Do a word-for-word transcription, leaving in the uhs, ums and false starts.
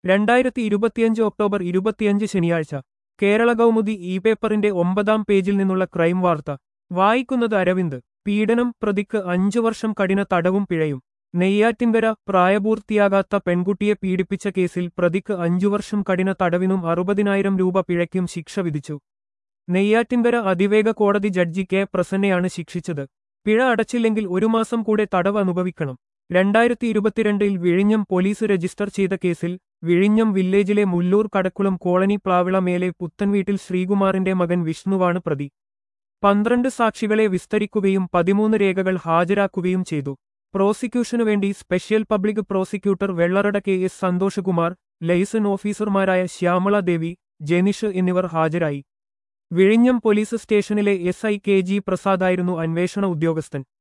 രണ്ടായിരത്തി ഇരുപത്തിയഞ്ച് ഒക്ടോബർ ഇരുപത്തിയഞ്ച് ശനിയാഴ്ച കേരള കൗമുദി ഇ പേപ്പറിന്റെ ഒമ്പതാം പേജിൽ നിന്നുള്ള ക്രൈം വാർത്ത വായിക്കുന്നത് അരവിന്ദ്. പീഡനം പ്രതിക്ക് അഞ്ചു വർഷം കഠിന തടവും പിഴയും. നെയ്യാറ്റിൻകര പ്രായപൂർത്തിയാകാത്ത പെൺകുട്ടിയെ പീഡിപ്പിച്ച കേസിൽ പ്രതിക്ക് അഞ്ചു വർഷം കഠിന തടവിനും അറുപതിനായിരം രൂപ പിഴയ്ക്കും ശിക്ഷ വിധിച്ചു. നെയ്യാറ്റിൻകര അതിവേഗ കോടതി ജഡ്ജി കെ പ്രസന്നയാണ് ശിക്ഷിച്ചത്. പിഴ അടച്ചില്ലെങ്കിൽ ഒരു മാസം കൂടെ തടവ് അനുഭവിക്കണം. രണ്ടായിരത്തി ഇരുപത്തിരണ്ടിൽ വിഴിഞ്ഞം പോലീസ് രജിസ്റ്റർ ചെയ്ത കേസിൽ വിഴിഞ്ഞം വില്ലേജിലെ മുല്ലൂർ കടക്കുളം കോളനി പ്ലാവിള മേലെ പുത്തൻവീട്ടിൽ ശ്രീകുമാറിന്റെ മകൻ വിഷ്ണുവാണ് പ്രതി. പന്ത്രണ്ട് സാക്ഷികളെ വിസ്തരിക്കുകയും പതിമൂന്ന് രേഖകൾ ഹാജരാക്കുകയും ചെയ്തു. പ്രോസിക്യൂഷനുവേണ്ടി special public prosecutor Vellarada K S Santhoshkumar, liaison ഓഫീസർമാരായ ശ്യാമള ദേവി, ജെനിഷ് എന്നിവർ ഹാജരായി. വിഴിഞ്ഞം പോലീസ് സ്റ്റേഷനിലെ എസ് ഐ കെ ജി പ്രസാദായിരുന്നു അന്വേഷണ ഉദ്യോഗസ്ഥൻ.